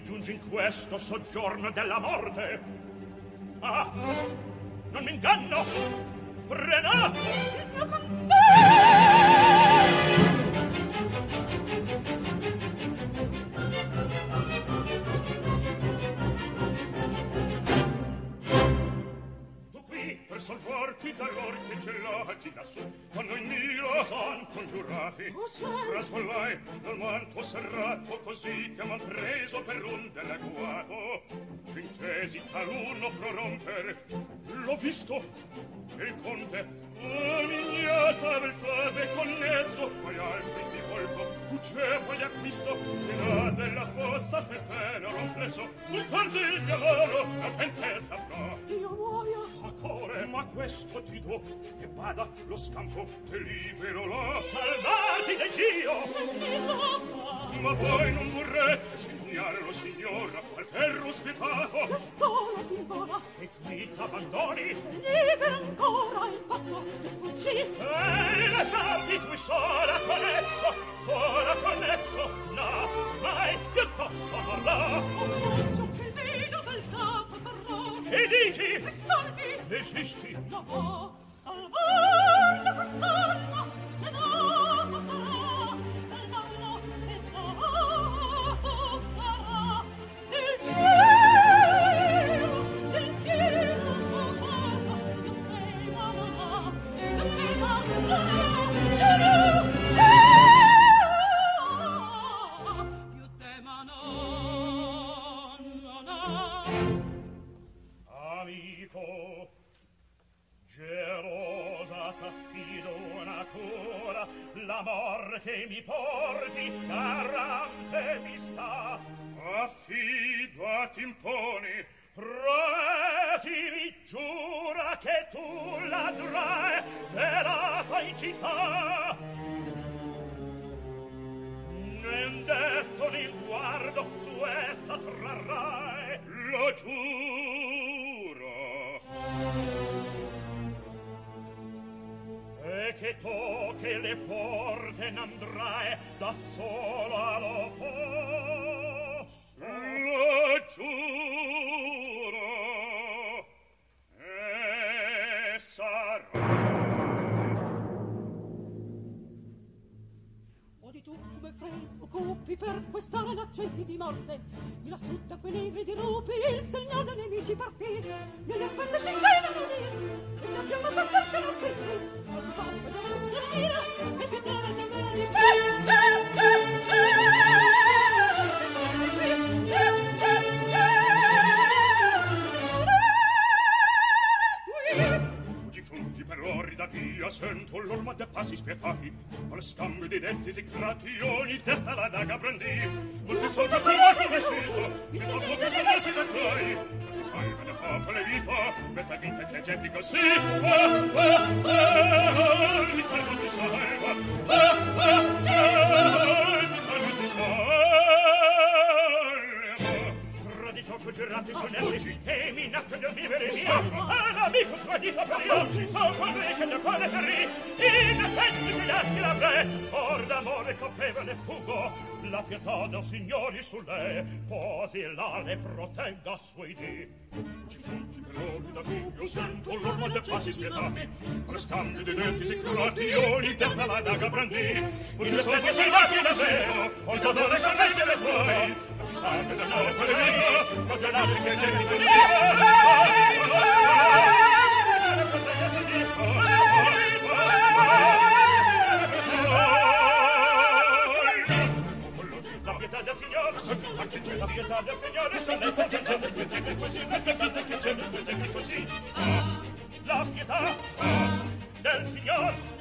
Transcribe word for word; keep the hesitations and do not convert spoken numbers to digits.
giungi in questo soggiorno della morte. Ah, non mi inganno! Renato! Il mio consiglio! Per salvarti dall'or che gelati lassù con noi mira son congiurati. Oh, cielo! Trasfollai dal manto serrato così che m'han preso per un deleguato. Intesi taluno prorompere, l'ho visto, il conte, a miniata beltade connesso, poi altri di colpo, fuggeva gli acquisto, che là della fossa se pena romplesso, un cordiglio amaro, la pente saprà. Io muoio! Core, ma questo ti do, e vada lo scampo, te libero là. Salvati de Dio! Ma voi non vorrete segnarlo, signora, al ferro spietato. Da solo ti invora! E qui t'abbandoni? Libera ancora il passo che fuggì! Ehi, lasciarti tu sola con esso, sola con esso, no, mai, piuttosto non là. O faccio che il vino dal capo torrò. Che dici? E salvi! Esisti? No, salvarlo quest'anno, se dato sarà, salvarlo se dato sarà. Il fiero, il fiero suo corpo, più tema non ha, più tema non ha, più tema non ha. Amico, gelosa t'affido una cura, l'amor che mi porti garante mi sta. Affido a t'imponi, preti mi giura che tu ladrai velata in città. Né detto né guardo su essa trarrai, lo giuro. E che to che le porte n'andrai da solo allo posto, lo giuro. E sarà. Odi tu come freno occupi per quest'ora l'accenti di morte, di lassù da quei negri di lupi il segnale dei nemici partì, nelle arpette si inclinano di e ci abbiamo da cercare affetti, ma si pompa già avanza la mira e pietare da mani eh, eh, eh, eh, Fuggi, fuggi per l'orrida via, sento l'orma de passi spietati, al scambio di denti sicrati ogni testa la daga brandì, un testo catturato vestito, e dopo che se ne si retrai, non ti salva da poco le vita, questa vita che getti così, ah, ah, ah, vita non ti salva, ah, ah, ah, ti salva, ti salva. Tradito cuggerati sono essi, che minaccia di vivere via, un amico tradito per io, so colui che da cuore ferì, innocenti figliati l'avrei, or d'amore colpevole fugo, la pietà del signori su lei, posi là le protegga suoi dì. Ci fuggi per l'ori da Dio, sento l'orma de passi spietati, alle scambio di denti sicurati, ogni testa la daga brandì, un innocenti figliati l'avrei, or d'amore colpevole fugo, salve da nostra vita, cosa ladri che gente così. La pietà del Signore, la pietà del Signore, sta dentro che gente che gente così, questa gente che gente che gente così. La pietà del Signore.